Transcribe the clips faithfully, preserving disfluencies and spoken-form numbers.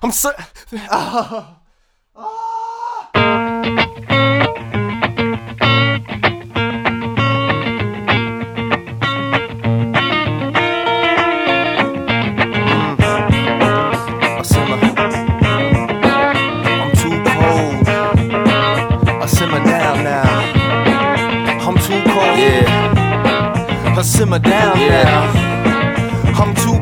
I'm so. Oh. Oh. Simmer down yeah. now. I'm too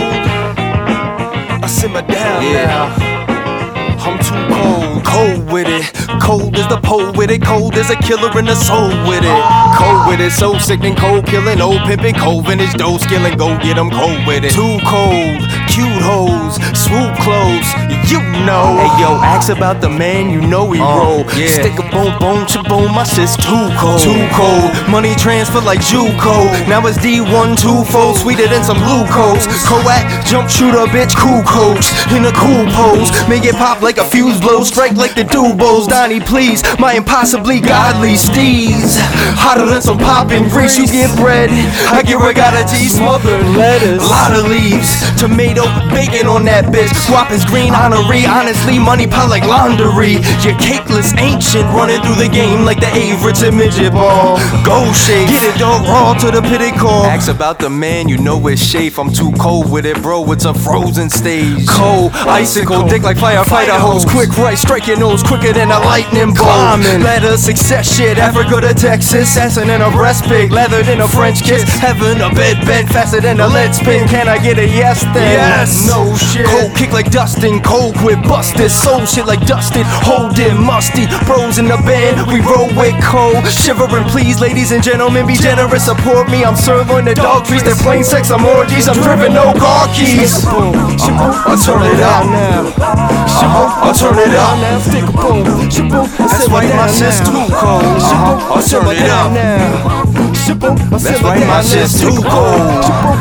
cold. I simmer down yeah. now. I'm too cold. Cold with it. Cold as the pole with it. Cold as a killer in the soul with it. Cold with it. So sick and cold killing. Old pimpin'. Cold vintage dough skillin'. Go get 'em cold with it. Too cold. Cute hoes. Swoop clothes. You know. Hey yo, ask about the man. You know he uh, roll. Yeah. Stick a bone, bone, chaboom. My shit's too cold. Too cold. Money transfer like Juco. Now it's D one two-fold. Sweeter than some glucose. Coac, jump shooter, bitch. Cool coach. In a cool pose. Make it pop like a fuse blow. Strike like the Dubos. Donnie, please. My impossibly godly steez. Hotter than some poppin' grease. You get bread. I get regatta G. Smothered lettuce. Lot of leaves. Tomato, bacon on that bitch. Whoppers green honoree. Honestly, money pile like laundry. You're cakeless, ancient. Running through the game like the Average and midget ball. Go shake. Get it dog raw to the pity core. Ask about the man, you know it's safe. I'm too cold with it, bro. It's a frozen stage. Cold, icicle, dick like firefighter hose. Quick right, strike your nose quicker than a lightning bolt. Climbing, ladder success shit. Africa to Texas, assassin in a breast pig, leathered in a French kiss. Heaven a bed bent faster than a lead spin. Can I get a yes then? Yes. No shit. Cold kick like Dustin, cold quit busted. Soul shit like dusted, hold it musty. Bros in the band, we roll with cold. Shivering, please, ladies and gentlemen, be generous, support me. I'm serving the dog trees, they're plain sex, I'm orgies. I'm driven, no car keys. Uh-huh. I'll turn it up now. Uh-huh. I'll turn it up now. Stick a boom. That's right, my shit's too cold. Uh-huh. I'll turn it up now. That's right, my shit's too cold.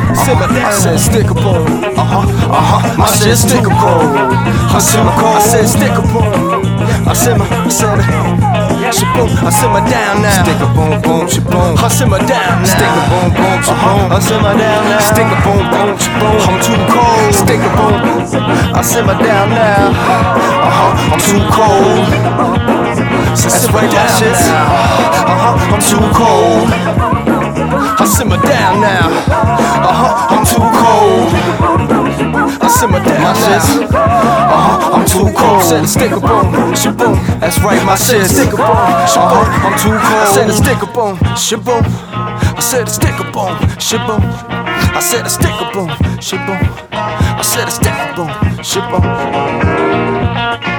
I said stick a boom. Uh-huh. Uh-huh. My shit's stick a cold. I simmer cold. I said stick a boom. I simmer. I said shaboom. I simmer down now. Stick a boom boom shaboom. I simmer down now. Stick a boom boom shaboom. I simmer down now. Stick a boom boom shaboom. I'm too cold. Stick a boom. I simmer down now. Uh-huh. I'm too cold. So simmer down now. Uh-huh. I'm too cold. I simmer down now. Uh-huh. I'm too cold. I simmer down now. Uh-huh. I'm too cold. Said a stick a boom, shaboom. That's right, my shit. Stick a boom, shaboom. I'm too cold. I said a stick a boom, shaboom. I said a stick a boom, shaboom. I said a stick a boom, shaboom. I said a stick a boom, shaboom.